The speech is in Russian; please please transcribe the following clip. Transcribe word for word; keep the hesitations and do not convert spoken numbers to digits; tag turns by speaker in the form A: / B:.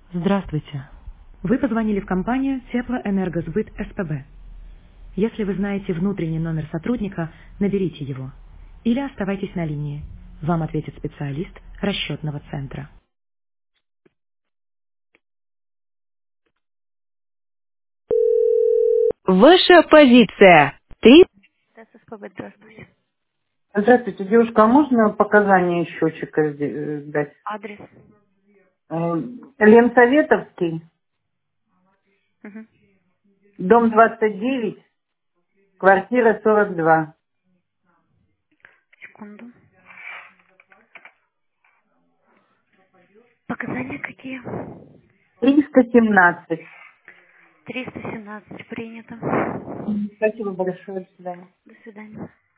A: Здравствуйте. Вы позвонили в компанию Теплоэнергосбыт СПБ. Если вы знаете внутренний номер сотрудника, наберите его. Или оставайтесь на линии. Вам ответит специалист расчетного центра. Ваша позиция. Ты? Да, СПБ, здравствуйте.
B: Здравствуйте, девушка, а можно показания счетчика сде- э, дать?
A: Адрес.
B: Э, Ленсоветовский,
A: Мгм.
B: дом двадцать девять, квартира сорок два.
A: Секунду. Показания какие?
B: триста семнадцать.
A: триста семнадцать принято.
B: Спасибо большое, до свидания.
A: До свидания.